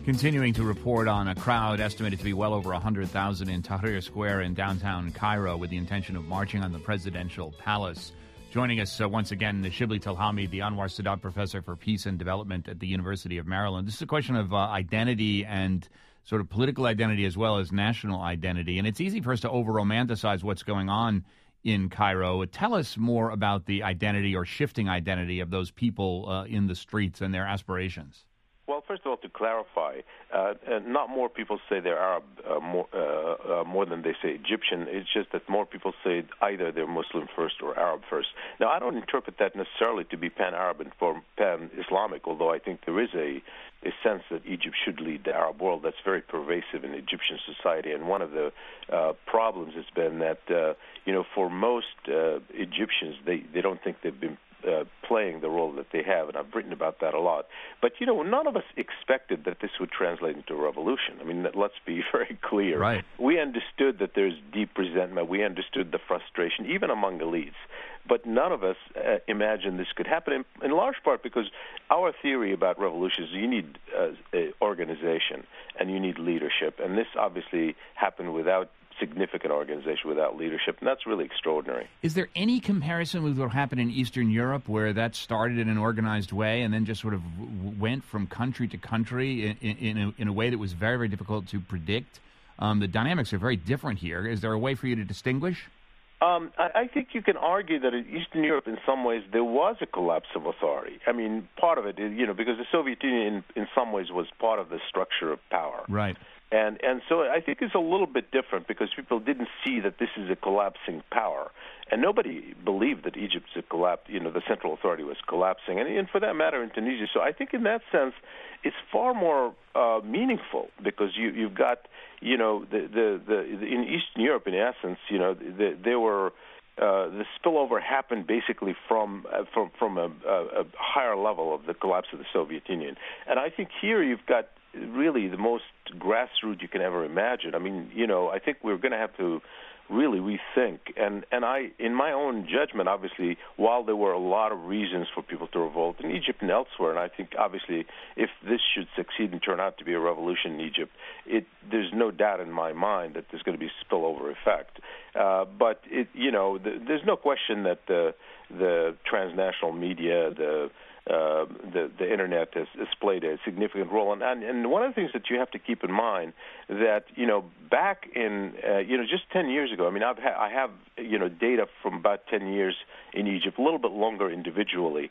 Continuing to report on a crowd estimated to be well over 100,000 in Tahrir Square in downtown Cairo with the intention of marching on the presidential palace. Joining us once again, Shibli Telhami, the Anwar Sadat Professor for Peace and Development at the University of Maryland. This is a question of identity and sort of political identity as well as national identity. And it's easy for us to over-romanticize what's going on in Cairo. Tell us more about the identity or shifting identity of those people in the streets and their aspirations. Well, first of all, to clarify, not more people say they're Arab more than they say Egyptian. It's just that more people say either they're Muslim first or Arab first. Now, I don't interpret that necessarily to be pan-Arab and pan-Islamic, although I think there is a sense that Egypt should lead the Arab world. That's very pervasive in Egyptian society. And one of the problems has been that, for most Egyptians, they don't think they've been playing the role that they have, and I've written about that a lot. But, none of us expected that this would translate into a revolution. I mean, let's be very clear. Right. We understood that there's deep resentment. We understood the frustration, even among elites. But none of us imagined this could happen, in large part because our theory about revolutions, you need organization and you need leadership. And this obviously happened without significant organization, without leadership, and that's really extraordinary. Is there any comparison with what happened in Eastern Europe, where that started in an organized way and then just sort of went from country to country in a way that was very, very difficult to predict? The dynamics are very different here. Is there a way for you to distinguish? I think you can argue that in Eastern Europe, in some ways, there was a collapse of authority. I mean, part of it is, because the Soviet Union, in some ways, was part of the structure of power. Right. And so I think it's a little bit different because people didn't see that this is a collapsing power. And nobody believed that Egypt's the central authority was collapsing. And for that matter, in Tunisia. So I think in that sense, it's far more meaningful because you've got, in Eastern Europe, in essence, there were the spillover happened basically from a higher level of the collapse of the Soviet Union. And I think here you've got really the most grassroots you can ever imagine. I mean, I think we're going to have to really rethink. And I, in my own judgment, obviously, while there were a lot of reasons for people to revolt in Egypt and elsewhere, and I think, obviously, if this should succeed and turn out to be a revolution in Egypt, there's no doubt in my mind that there's going to be a spillover effect. But, there's no question that the transnational media, the internet has played a significant role, and one of the things that you have to keep in mind that back in just 10 years ago. I mean, I have data from about 10 years in Egypt, a little bit longer individually.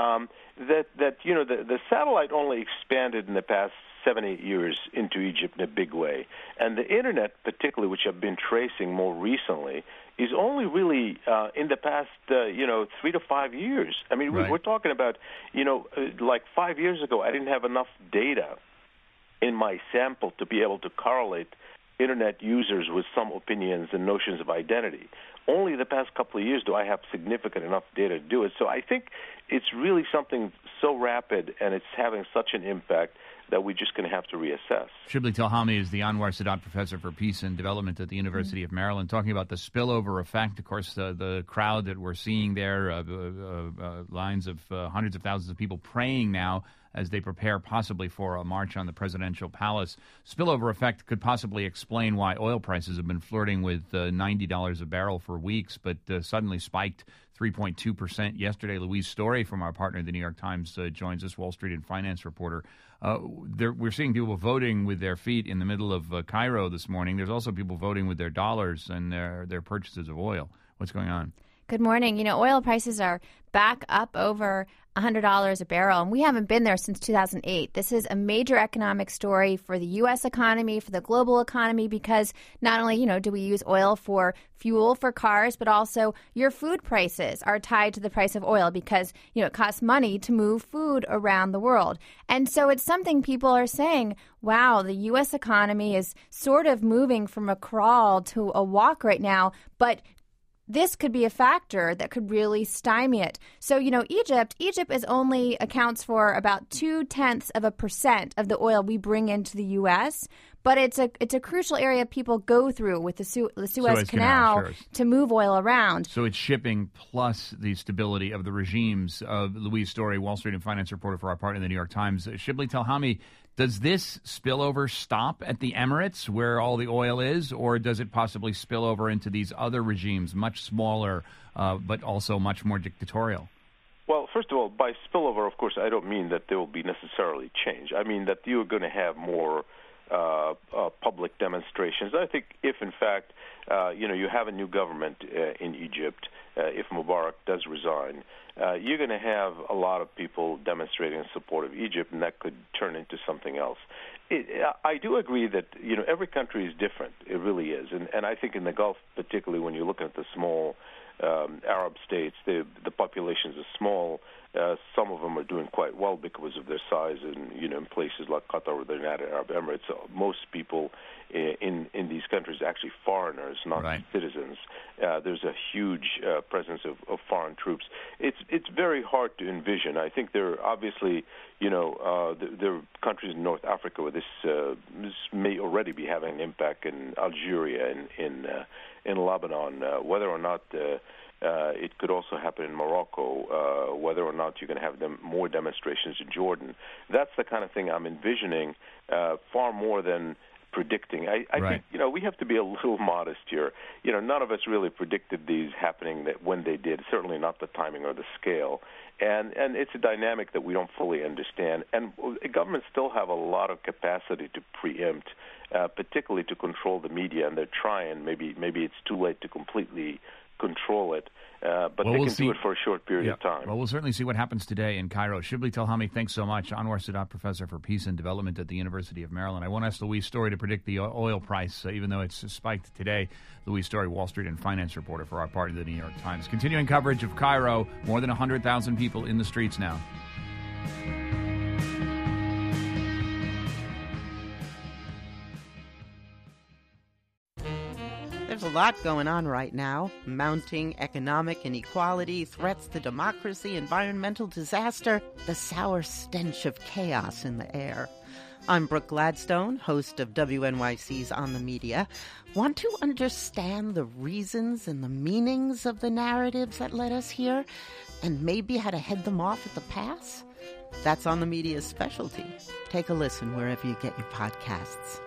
The satellite only expanded in the past 7-8 years into Egypt in a big way, and the internet, particularly, which I've been tracing more recently, is only really in the past 3 to 5 years. I mean, right. We're talking about like 5 years ago, I didn't have enough data in my sample to be able to correlate internet users with some opinions and notions of identity. Only the past couple of years do I have significant enough data to do it. So I think it's really something so rapid and it's having such an impact that we're just going to have to reassess. Shibli Telhami is the Anwar Sadat Professor for Peace and Development at the University of Maryland, talking about the spillover effect. Of course, the crowd that we're seeing there, lines of hundreds of thousands of people praying now as they prepare possibly for a march on the presidential palace. Spillover effect could possibly explain why oil prices have been flirting with $90 a barrel for weeks, but suddenly spiked 3.2% yesterday. Louise Story from our partner, the New York Times, joins us, Wall Street and finance reporter. We're seeing people voting with their feet in the middle of Cairo this morning. There's also people voting with their dollars and their purchases of oil. What's going on? Good morning. Oil prices are back up over $100 a barrel, and we haven't been there since 2008. This is a major economic story for the U.S. economy, for the global economy, because not only, do we use oil for fuel for cars, but also your food prices are tied to the price of oil because, it costs money to move food around the world. And so it's something people are saying, wow, the U.S. economy is sort of moving from a crawl to a walk right now, but this could be a factor that could really stymie it. So, Egypt is only accounts for about 0.2% of the oil we bring into the U.S., but it's a crucial area people go through with the Suez Canal sure. to move oil around. So it's shipping plus the stability of the regimes. Louise Story, Wall Street and Finance reporter for our partner in the New York Times. Shibli Telhami, does this spillover stop at the Emirates where all the oil is, or does it possibly spill over into these other regimes, much smaller, but also much more dictatorial? Well, first of all, by spillover, of course, I don't mean that there will be necessarily change. I mean that you're going to have more public demonstrations. I think if, in fact, you have a new government in Egypt, if Mubarak does resign, you're going to have a lot of people demonstrating in support of Egypt, and that could turn into something else. I do agree that every country is different. It really is, and I think in the Gulf, particularly when you're looking at the small Arab states, the populations are small. Some of them are doing quite well because of their size, and in places like Qatar or the United Arab Emirates, most people in these countries are actually foreigners, not citizens. There's a huge presence of foreign troops. It's very hard to envision. I think there are obviously, there are countries in North Africa where this may already be having an impact in Algeria, in Lebanon, whether or not it could also happen in Morocco, whether or not you're going to have more demonstrations in Jordan. That's the kind of thing I'm envisioning far more than predicting. I think we have to be a little modest here. None of us really predicted these happening when they did, certainly not the timing or the scale. And it's a dynamic that we don't fully understand. And governments still have a lot of capacity to preempt, particularly to control the media, and they're trying. Maybe it's too late to completely control it, but they can do it for a short period of time. Well, we'll certainly see what happens today in Cairo. Shibli Telhami, thanks so much. Anwar Sadat, Professor for Peace and Development at the University of Maryland. I won't ask Louise Story to predict the oil price, even though it's spiked today. Louise Story, Wall Street and Finance reporter for our partner, the New York Times. Continuing coverage of Cairo, more than 100,000 people in the streets now. There's a lot going on right now. Mounting economic inequality, threats to democracy, environmental disaster, the sour stench of chaos in the air. I'm Brooke Gladstone, host of WNYC's On the Media. Want to understand the reasons and the meanings of the narratives that led us here, and maybe how to head them off at the pass? That's On the Media's specialty. Take a listen wherever you get your podcasts.